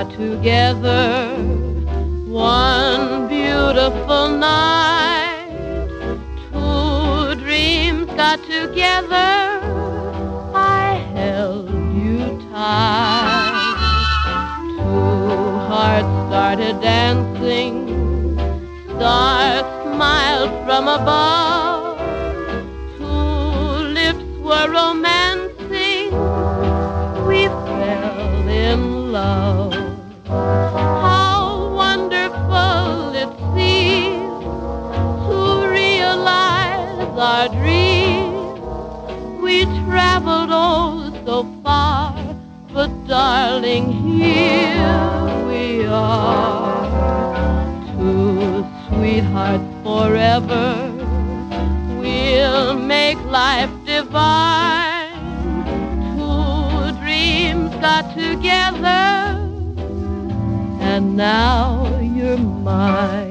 got together one beautiful night. Two dreams got together. I held you tight. Two hearts started dancing. Stars smiled from above. Two lips were romancing. We fell in love. How wonderful it seems to realize our dreams. We traveled oh so far, but darling, here we are. Two sweethearts forever. We'll make life divine. Two dreams got together, and now you're mine.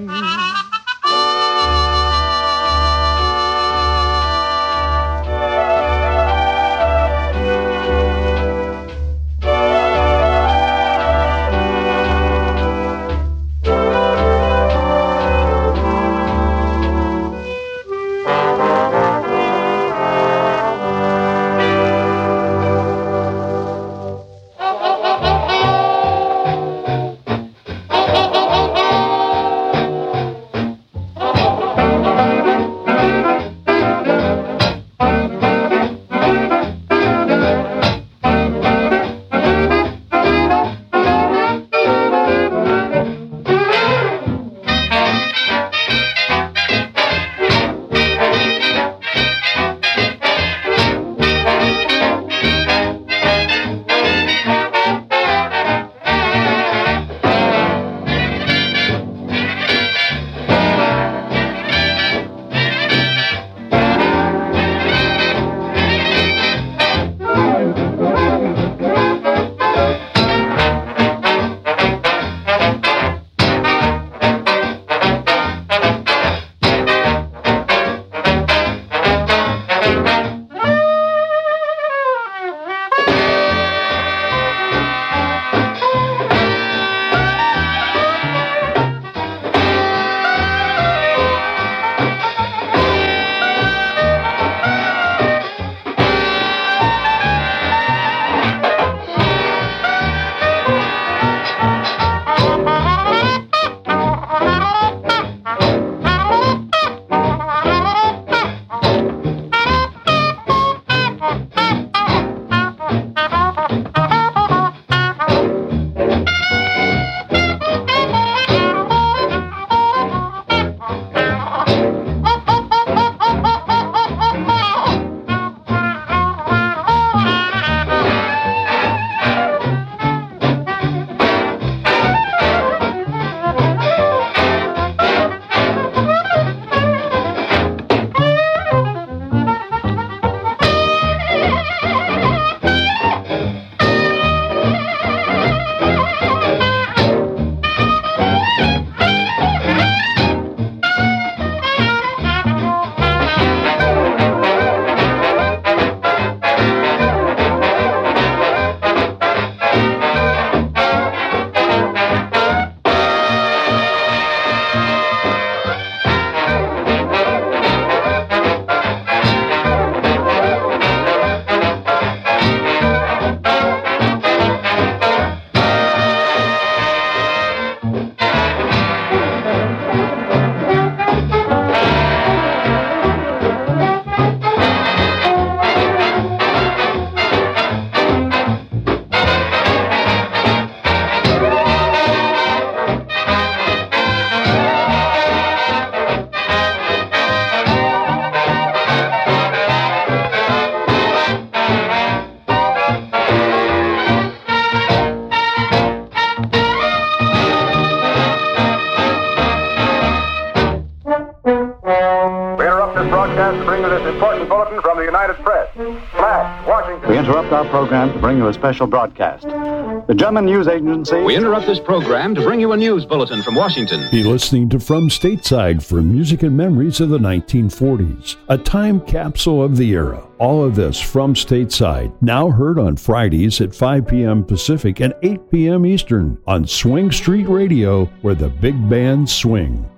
news bulletin from the United Press. Flash, Washington. We interrupt our program to bring you a special broadcast. The German news agency... We interrupt this program to bring you a news bulletin from Washington. Be listening to From Stateside for music and memories of the 1940s. A time capsule of the era. All of this from Stateside. Now heard on Fridays at 5 p.m. Pacific and 8 p.m. Eastern on Swing Street Radio, where the big bands swing.